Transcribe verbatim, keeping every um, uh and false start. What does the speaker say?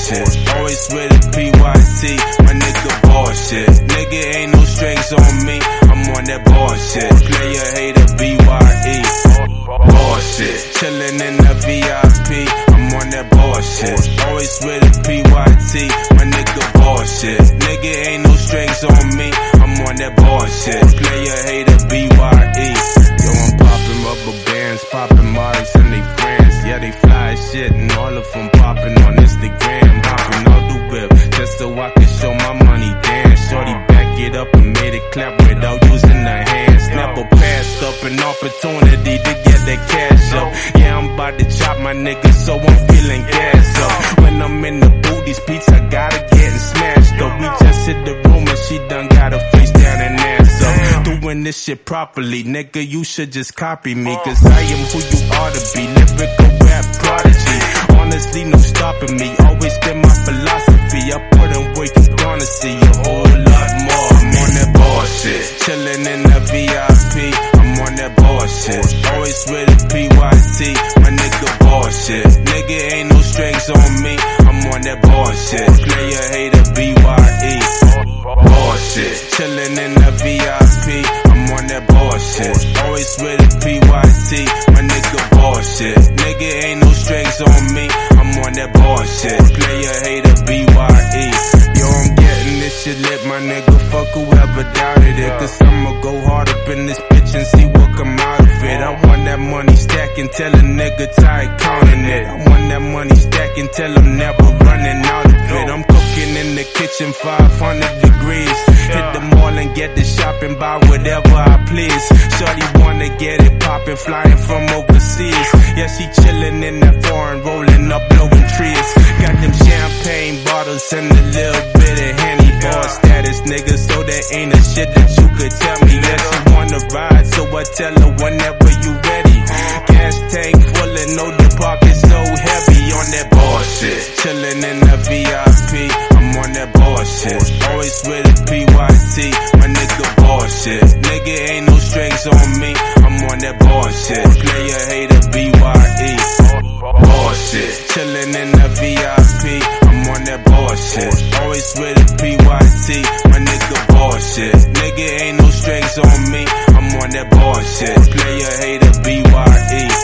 bullshit. Always with a P Y T, my nigga bullshit. Nigga ain't no strings on me, I'm on that bullshit. Player hater B Y E, bullshit. Chillin' in the V I P, I'm on that bullshit. Always with a P Y T, my nigga bullshit. Nigga ain't no strings on me, I'm on that bullshit. Player hater B Y E. Yo, I'm poppin' rubber bands, poppin' models and they friends. Yeah, they fly as shit and all of them poppin' on Instagram. Hoppin' out the whip just so I can show my money dance. Shorty back it up and made it clap without using her hands. Never passed up an opportunity to get that cash up. Yeah, I'm about to chop my nigga, so I'm feeling gas up. When I'm in the booth, these beats I gotta get and smashed up. We just hit the room and she done got her face down and ass up. Doing this shit properly, nigga, you should just copy me. Cause I am who you ought to be, lyrical rap prodigy. Honestly, no stopping me, always been my philosophy. I put in work, you gonna see a whole lot more. I'm on that bullshit, chillin' in the V I P, I'm on that bullshit. Always with a P Y T, my nigga bullshit. Nigga ain't no strings on me, I'm on that bullshit. Player hater B Y E, bullshit. Chillin' in the V I P, I'm on that bullshit. Always with a P Y T, my nigga bullshit. Nigga ain't no strings on me, I'm on that bullshit. Player hater B Y E. Yo, I'm getting this shit lit, my nigga. Fuck whoever doubted it. Cause I'ma go hard up in this bitch and see what come out of it. I want that money stacking till a nigga tired counting it. I want that money stacking till I'm never running out of it. I'm cooking in the kitchen five hundred degrees. Hit the mall and get the shopping, buy whatever I please. Shorty wanna get it poppin', flying from overseas. Yeah, she chillin' in that foreign, rolling up, blowing trees. Got them champagne bottles and a little bit of Henny. Boss status, nigga, so there ain't a shit that you could tell me. Yeah, she wanna ride, so I tell her whenever you ready. Gas tank full and no the pocket so heavy on that bullshit. Chillin' in the V I P, I'm on that bullshit. Always with a P Y T, my nigga bullshit. Nigga ain't no strings on me, I'm on that bullshit. Player hater B Y E, bullshit. Chillin' in the V I P, I'm on that bullshit. Always with a P Y T, my nigga bullshit. Nigga ain't no strings on me, I'm on that bullshit. Player hater B Y E.